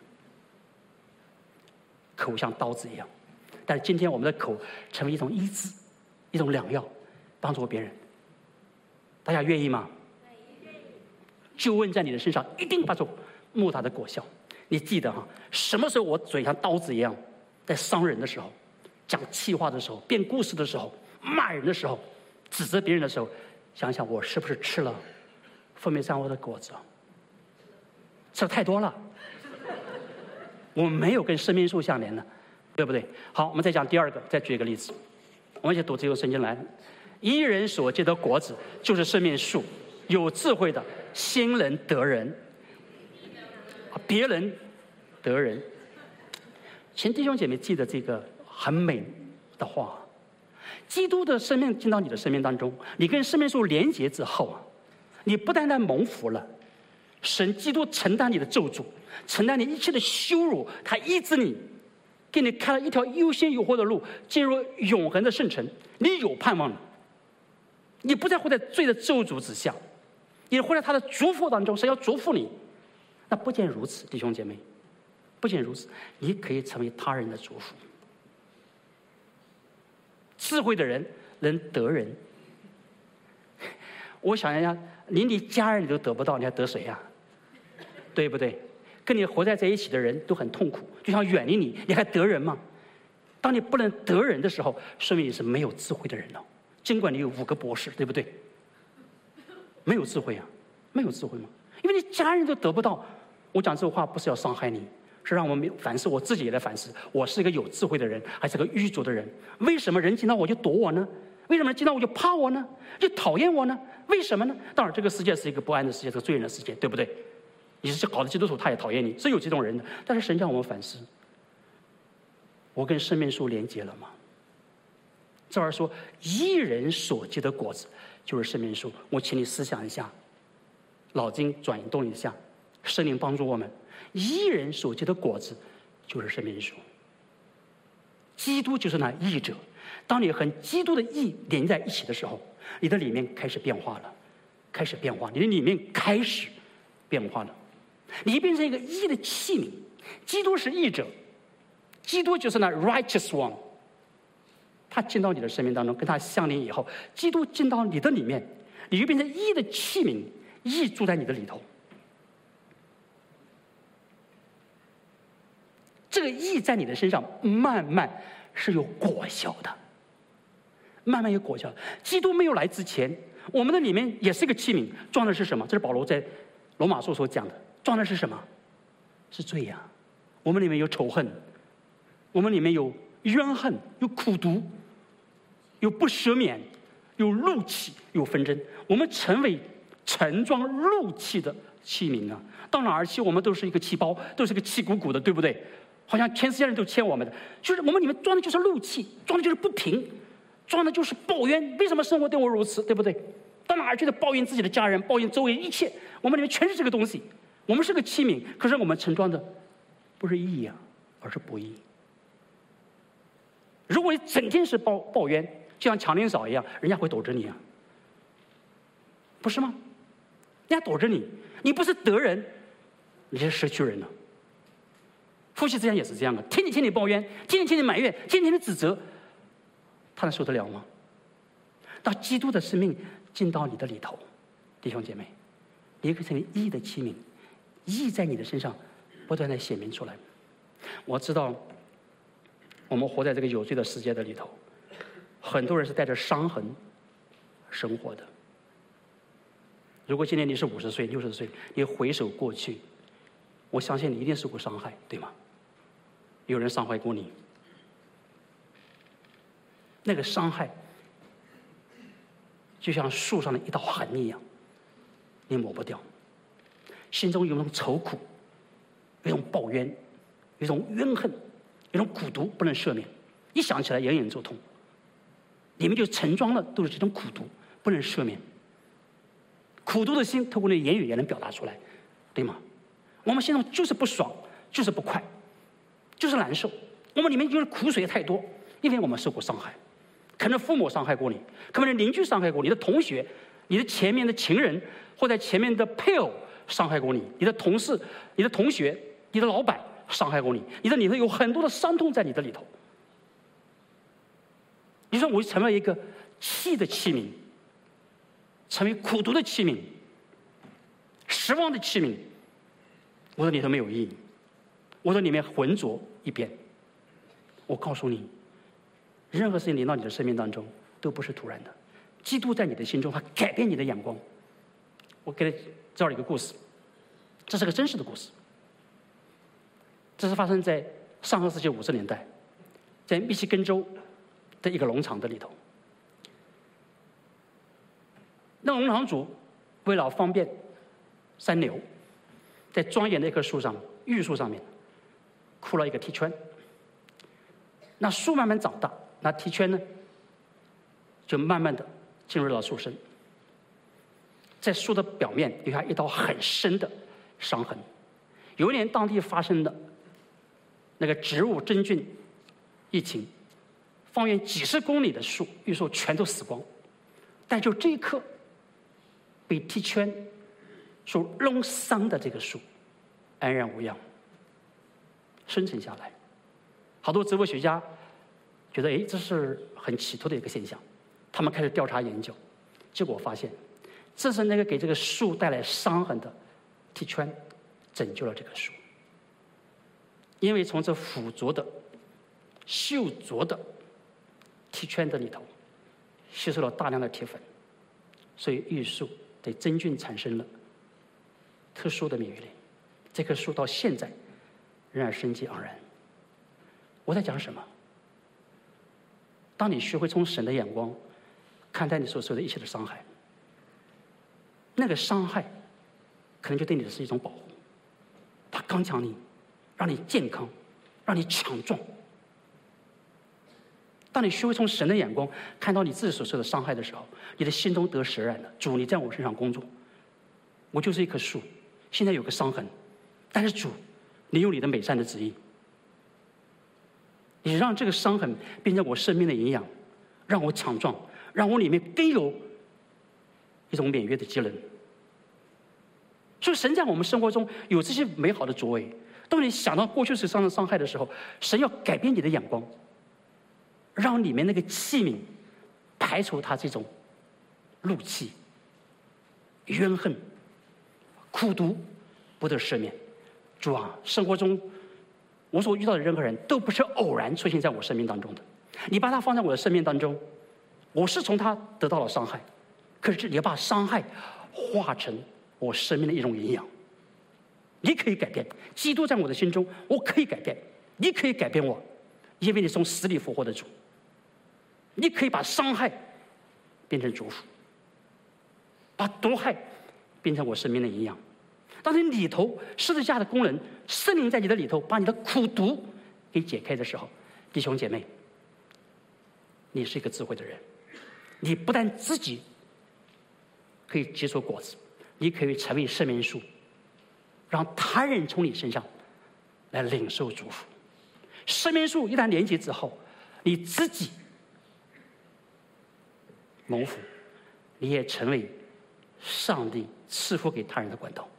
口像刀子一样。但是今天我们的口成为一种医治，一种良药，帮助别人。大家愿意吗？救恩在你的身上一定发出莫大的果效。你记得哈，什么时候我嘴像刀子一样，在伤人的时候，讲气话的时候，编故事的时候，骂人的时候，指责别人的时候，想想我是不是吃了分别善恶的果子？吃的太多了，我没有跟生命树相连了，对不对？好，我们再讲第二个，再举一个例子。我们一起读这个圣经来。一人所结的果子就是生命树，有智慧的先人得人，别人得人。请弟兄姐妹记得这个很美的话。基督的生命进到你的生命当中，你跟生命树连结之后啊，你不单单蒙福了，神基督承担你的咒诅，承担你一切的羞辱，他医治你，给你开了一条优先有祸的路，进入永恒的圣城。你有盼望了，你不再活在罪的咒诅之下，你活在他的祝福当中，神要祝福你。那不仅如此，弟兄姐妹，不仅如此，你可以成为他人的祝福。智慧的人能得人。我想一下，连你家人你都得不到，你还得谁呀？对不对？跟你活在在一起的人都很痛苦，就想远离你，你还得人吗？当你不能得人的时候，说明你是没有智慧的人了。尽管你有五个博士，对不对？没有智慧啊，没有智慧吗？因为你家人都得不到。我讲这话不是要伤害你， 是让我们反思，我自己也在反思，我是一个有智慧的人，还是个愚拙的人？为什么人见到我就躲我呢？为什么人见到我就怕我呢？就讨厌我呢？为什么呢？当然，这个世界是一个不安的世界，是个罪人的世界，对不对？你是好的基督徒，他也讨厌你，是有这种人的。但是神叫我们反思，我跟生命树连接了吗？这儿说，一人所结的果子就是生命树。我请你思想一下，脑筋转动一下，圣灵帮助我们。一人所结的果子就是生命树。基督就是那义者。当你和基督的义连在一起的时候，你的里面开始变化了，开始变化，你的里面开始变化了，你变成一个义的器皿。基督是义者，基督就是那 righteous one。他进到你的生命当中，跟他相连以后，基督进到你的里面，你就变成义的器皿，义住在你的里头。这个义在你的身上慢慢是有果效的，慢慢有果效。基督没有来之前，我们的里面也是一个器皿，装的是什么？这是保罗在罗马书所讲的，装的是什么？是罪呀、啊！我们里面有仇恨，我们里面有冤恨，有苦毒，有不赦免，有怒气，有纷争。我们成为盛装怒气的器皿啊！到哪儿去，我们都是一个气包，都是一个气鼓鼓的，对不对？好像全世界人都欠我们的，就是我们里面装的就是怒气，装的就是不平，装的就是抱怨。为什么生活对我如此，对不对？到哪儿去的抱怨自己的家人，抱怨周围一切，我们里面全是这个东西。我们是个器皿，可是我们盛装的不是义啊，而是不义。如果你整天是抱抱怨，就像强林嫂一样，人家会躲着你啊，不是吗？人家躲着你，你不是得人，你是失去人了。夫妻之间也是这样的，天天天天抱怨，天天天天埋怨，天天天指责，他能受得了吗？当基督的生命进到你的里头，弟兄姐妹，你可以成为义的器皿，义在你的身上不断的显明出来。我知道我们活在这个有罪的世界的里头，很多人是带着伤痕生活的。如果今年你是五十岁、六十岁，你回首过去，我相信你一定受过伤害，对吗？有人伤害过你，那个伤害就像树上的一道痕一样，你抹不掉。心中有一种愁苦，有一种抱怨，有一种怨恨，有一种苦毒不能赦免，一想起来隐隐作痛。里面就盛装了都是这种苦毒，不能赦免。苦毒的心透过那言语也能表达出来，对吗？我们心中就是不爽，就是不快，就是难受。我们里面就是苦水太多，因为我们受过伤害，可能父母伤害过你，可能邻居伤害过你，你的同学、你的前面的情人，或者前面的配偶伤害过你，你的同事、你的同学、你的老板伤害过你，你的里头有很多的伤痛在你的里头。你说我成为一个气的器皿，成为苦毒的器皿，失望的器皿，我的里头没有意义，我的里面浑浊一边。我告诉你，任何事情临到你的生命当中都不是突然的，基督在你的心中，他改变你的眼光。我给你这儿一个故事，这是个真实的故事，这是发生在上个世纪五十年代，在密西根州的一个农场的里头。那农场主为了方便山牛，在庄严的一棵树上，玉树上面箍了一个铁圈。那树慢慢长大，那铁圈呢就慢慢的进入了树身，在树的表面留下一道很深的伤痕。有一年当地发生的那个植物真菌疫情，方圆几十公里的树玉树全都死光，但就这一棵被铁圈所弄伤的这个树安然无恙生存下来。好多植物学家觉得，哎，这是很奇特的一个现象，他们开始调查研究，结果发现这是那个给这个树带来伤痕的铁圈拯救了这棵树。因为从这腐浊的锈浊的铁圈的里头吸收了大量的铁粉，所以玉树对真菌产生了特殊的免疫力。这棵树到现在仍然生机盎然。我在讲什么？当你学会从神的眼光看待你所受的一切的伤害，那个伤害可能就对你的是一种保护，它刚强你，让你健康，让你强壮。当你学会从神的眼光看到你自己所受的伤害的时候，你的心中得释然了。主，你在我身上工作，我就是一棵树，现在有个伤痕，但是主，你用你的美善的旨意，你让这个伤痕变成我生命的营养，让我强壮，让我里面更有一种免约的机能。所以神在我们生活中有这些美好的作为。当你想到过去是伤的伤害的时候，神要改变你的眼光，让里面那个器皿排除它这种怒气、怨恨、苦毒，不得赦免。主啊，生活中我所遇到的任何人都不是偶然出现在我生命当中的，你把它放在我的生命当中，我是从他得到了伤害，可是你要把伤害化成我生命的一种营养。你可以改变，基督在我的心中，我可以改变，你可以改变我，因为你从死里复活的主。你可以把伤害变成祝福，把毒害变成我生命的营养。当你里头十字架的功能，圣灵在你的里头把你的苦毒给解开的时候，弟兄姐妹，你是一个智慧的人。你不但自己可以结出果子，你可以成为生命树，让他人从你身上来领受祝福。生命树一旦连接之后，你自己蒙福，你也成为上帝赐福给他人的管道。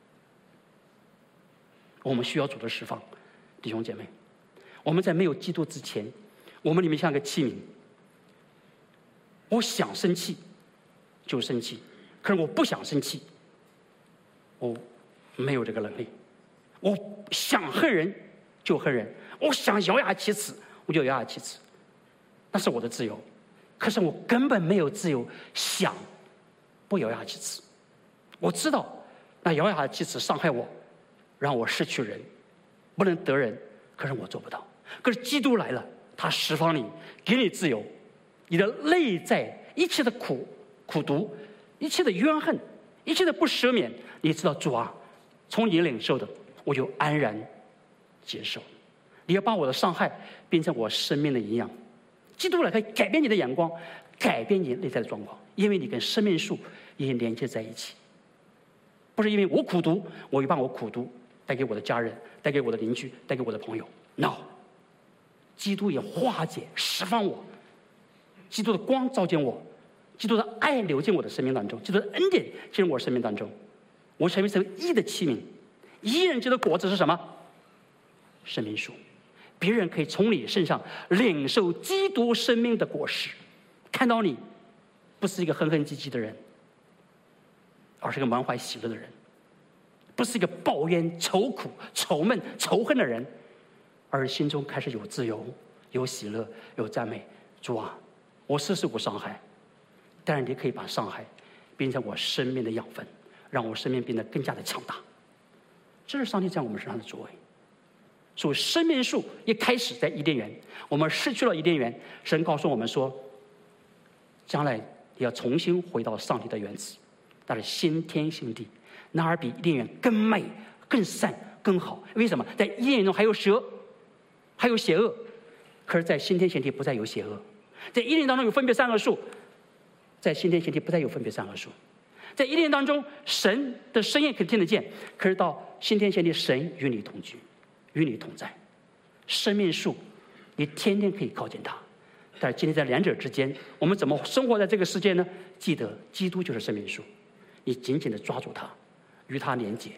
我们需要主的释放，弟兄姐妹，我们在没有基督之前，我们里面像个器皿，我想生气就生气，可是我不想生气，我没有这个能力。我想恨人就恨人，我想咬牙切齿我就咬牙切齿，那是我的自由。可是我根本没有自由想不咬牙切齿。我知道那咬牙切齿伤害我，让我失去人，不能得人，可是我做不到。可是基督来了，他释放你，给你自由，你的内在一切的苦苦毒，一切的怨恨，一切的不赦免，你知道主啊，从你领受的我就安然接受。你要把我的伤害变成我生命的营养。基督来可以改变你的眼光，改变你内在的状况，因为你跟生命树已经连接在一起。不是因为我苦读，我就把我苦读带给我的家人，带给我的邻居，带给我的朋友。no， 基督也化解释放我，基督的光照见我，基督的爱流进我的生命当中，基督的恩典进入我生命当中，我成为成为义的器皿。义人结的果子是什么？生命树。别人可以从你身上领受基督生命的果实，看到你不是一个哼哼唧唧的人，而是个满怀喜乐的人，不是一个抱怨愁苦愁闷仇恨的人，而心中开始有自由，有喜乐，有赞美。主啊，我是受过伤害，但是你可以把伤害变成我生命的养分，让我生命变得更加的强大。这是上帝在我们身上的作为。所以生命树一开始在伊甸园，我们失去了伊甸园，神告诉我们说，将来要重新回到上帝的原旨，那是新天新地，那儿比伊甸园更美更善更好。为什么？在伊甸园中还有蛇，还有邪恶，可是在新天新地不再有邪恶。在伊甸园当中有分别善恶树，在新天新地不再有分别善恶树。在伊甸园当中神的声音可以听得见，可是到新天新地神与你同居，与你同在。生命树你天天可以靠近它，但是今天在两者之间，我们怎么生活在这个世界呢？记得基督就是生命树，你紧紧地抓住它，与它连结。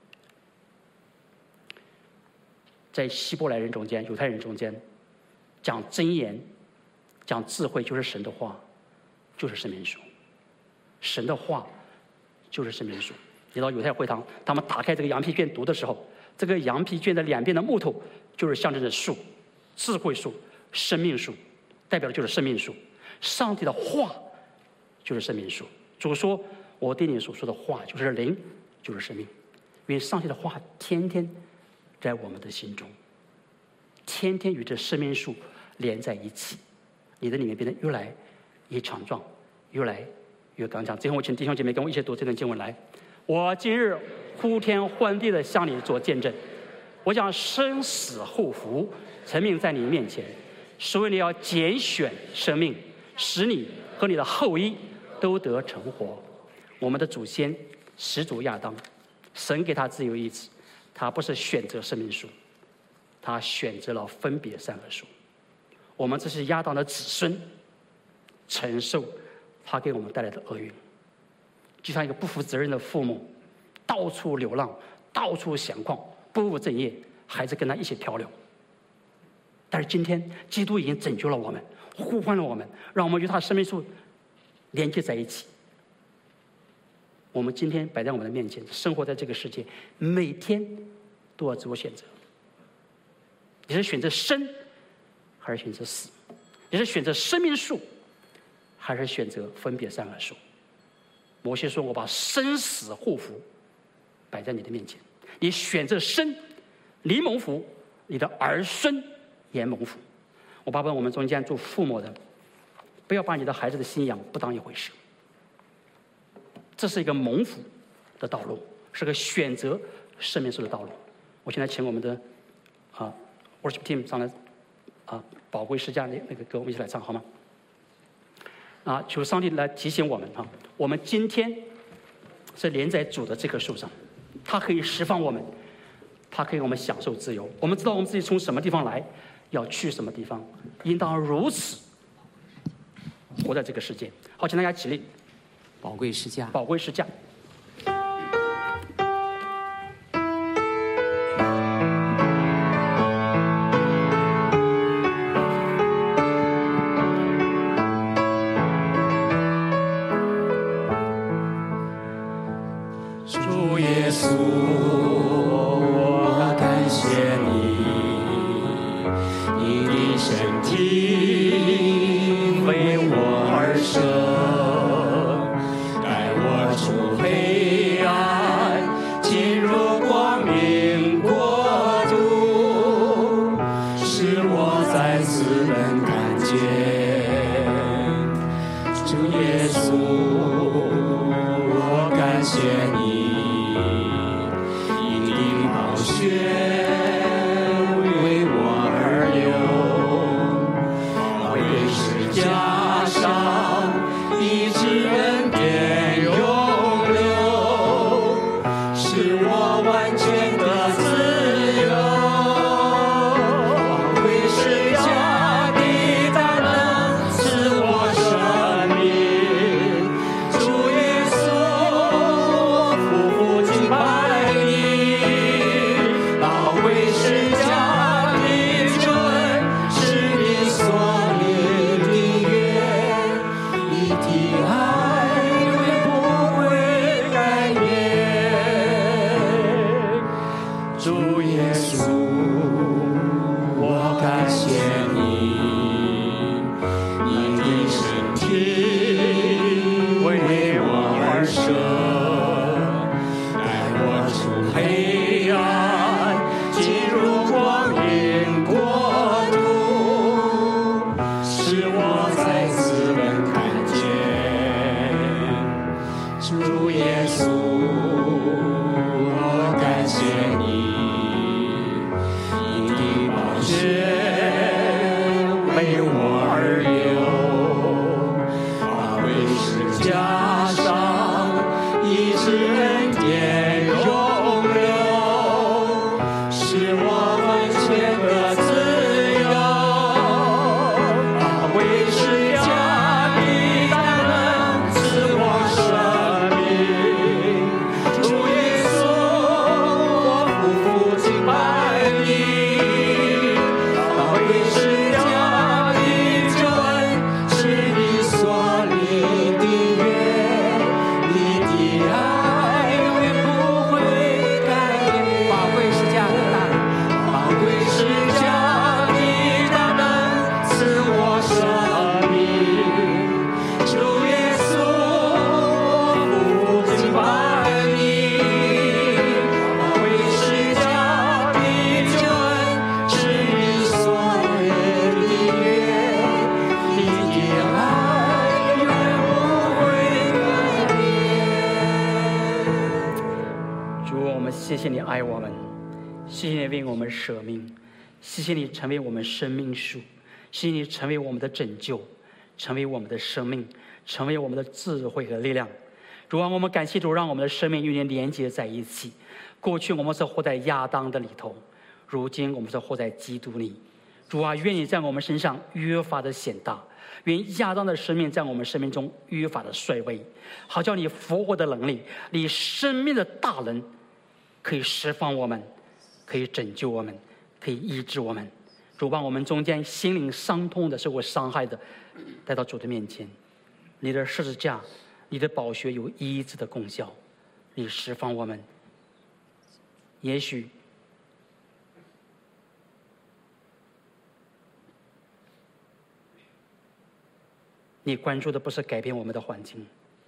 在希伯来人中间，犹太人中间，讲箴言讲智慧就是神的话，就是生命树。神的话就是生命树。你到犹太会堂，他们打开这个羊皮卷读的时候，这个羊皮卷的两边的木头就是象征着树，智慧树、生命树，代表的就是生命树。上帝的话就是生命树。主说，我对你所说的话就是灵，就是生命。因为上帝的话天天在我们的心中，天天与这生命树连在一起，你的里面变得越来越强壮，越来越刚强。最后，我请弟兄姐妹跟我一起读这段经文来。我今日呼天唤地的向你做见证，我将生死后福陈明在你面前，是为你要拣选生命，使你和你的后裔都得成活。我们的祖先始祖亚当，神给他自由意志，他不是选择生命树，他选择了分别善恶树。我们这是亚当的子孙，承受他给我们带来的厄运，就像一个不负责任的父母，到处流浪，到处闲逛，不务正业，孩子跟他一起漂流。但是今天，基督已经拯救了我们，呼唤了我们，让我们与他的生命树连接在一起。我们今天摆在我们的面前，生活在这个世界，每天都要自我选择：你是选择生，还是选择死？你是选择生命树，还是选择分别善恶树？摩西说：“我把生死祸福摆在你的面前，你选择生，你蒙福，你的儿孙也蒙福。”我爸爸，我们中间做父母的，不要把你的孩子的信仰不当一回事。这是一个蒙福的道路，是个选择生命树的道路。我现在请我们的啊 worship team 上来啊，宝贵诗家那那个歌，我们一起来唱好吗？啊，求上帝来提醒我们啊，我们今天是连在主的这棵树上，它可以释放我们，它可以让我们享受自由。我们知道我们自己从什么地方来，要去什么地方，应当如此活在这个世界。好，请大家起立。 宝贵诗家， 宝贵诗家。 主耶稣，我感谢你，你的身体为我而生。 爱永远不会改变。 们谢谢你爱我们，谢谢你为我们舍命，谢谢你成为我们生命树，谢谢你成为我们的拯救，成为我们的生命，成为我们的智慧和力量。主啊，我们感谢主，让我们的生命与你连接在一起。过去我们是活在亚当的里头，如今我们是活在基督里。主啊，愿你在我们身上越发的显大，愿亚当的生命在我们生命中越发的衰微，好叫你复活的能力，你生命的大能可以释放我们，可以拯救我们，可以医治我们。主，把我们中间心灵伤痛的、受过伤害的带到主的面前。你的十字架，你的宝血有医治的功效，你释放我们。也许你关注的不是改变我们的环境，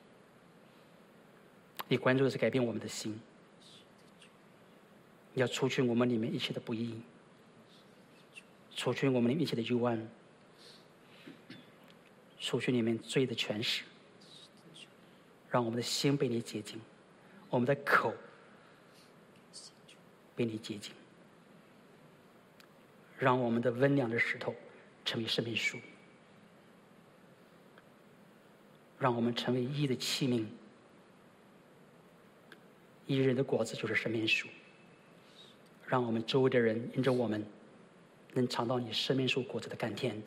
你关注的是改变我们的心。你要除去我们里面一切的不义，除去我们里面一切的幽暗，除去里面罪的权势，让我们的心被你洁净，我们的口被你洁净，让我们的温良的石头成为生命树，让我们成为义的器皿。义人的果子就是生命树，让我们周围的人因着我们能尝到你生命树果子的甘甜。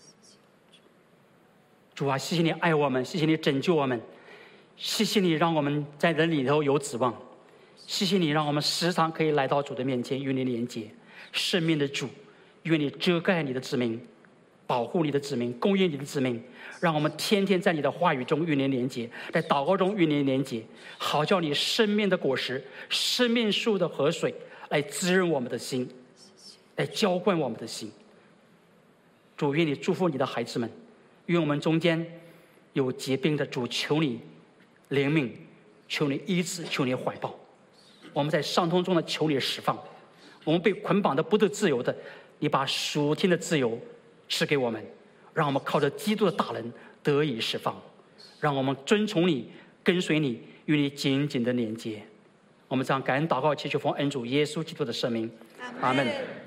主啊，谢谢你爱我们，谢谢你拯救我们，谢谢你让我们在人里头有指望，谢谢你让我们时常可以来到主的面前与你连接。生命的主，愿你遮盖你的子民，保护你的子民，供应你的子民，让我们天天在你的话语中与你连接，在祷告中与你连接，好叫你生命的果实，生命树的河水来滋润我们的心，来浇灌我们的心。主，愿你祝福你的孩子们，愿我们中间有疾病的，主求你怜悯，求你医治，求你怀抱。我们在伤痛中的求你释放，我们被捆绑的不得自由的，你把属天的自由赐给我们，让我们靠着基督的大能得以释放，让我们遵从你，跟随你，与你紧紧的连接。我们这样感恩祷告，祈求奉恩主耶稣基督的圣名，阿们。